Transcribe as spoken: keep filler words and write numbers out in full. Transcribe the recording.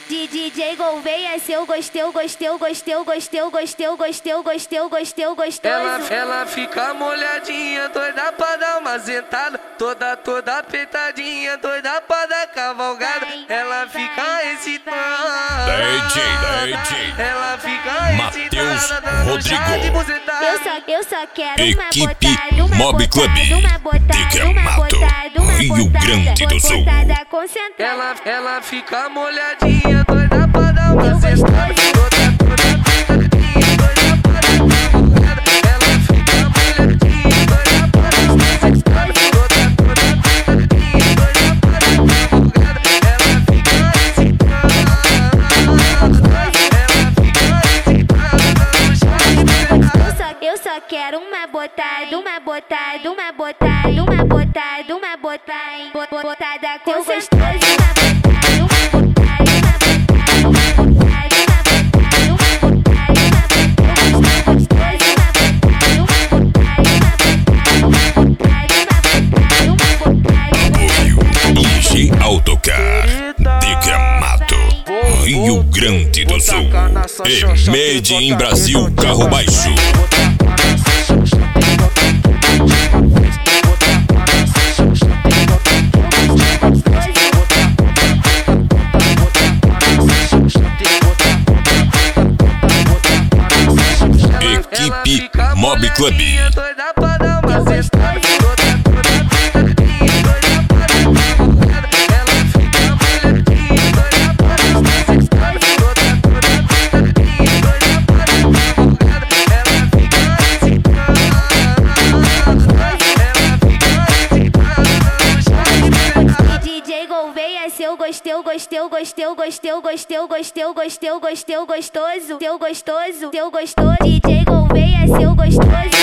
D J Gouveia, se eu gostei, eu gostei, eu gostei, eu gostei, eu gostei, eu gostei, eu gostei, eu gostei, eu gostei. Ela, ela fica molhadinha, doida pra dar uma sentada, toda, toda apertadinha, doida pra dar cavalgada. Ela fica excitada, D J, D J, ela fica Matheus Rodrigo. Eu só, eu só quero uma Equipe botada, uma Mob Club botada, uma botada, de uma Gramado, botada, uma Rio botada, Grande do Sul. botada concentrada. Ela, ela fica molhadinha, doida pra dar uma sentada, toda, toda apertadinha, doida pra dar cavalgada. Ela fica molhadinha, doida pra dar uma sentada, toda, toda apertadinha, doida pra dar cavalgada. Ela fica excitada, ela fica excitada. Eu só quero uma botada, uma botada, uma botada, uma botada, uma botada, bo- bo- botada com gostoso, uma botada, uma botada, uma botada, uma botada, uma botada, uma botada, gostoso, uma botada, uma botada, uma botada, uma botada, Apoio I G Autocar de Gramado, Rio Grande do Sul. E Made in Brasil Carro Baixo. Equipe Mob Club. Doida pra dar uma sentada, toda, toda apertadinha, doida pra dar cavalgada. Ela fica molhadinha, doida pra dar uma sentada, toda, toda apertadinha, doida pra dar cavalgada. Ela fica excitada, ela fica excitada. D J Gouveia, se eu gostei, eu gostei, eu gostei, eu gostei, eu gostei, eu gostei, eu gostei, eu gostei, eu gostoso, teu gostoso, teu gostoso. D J Gouveia, se eu gostoso.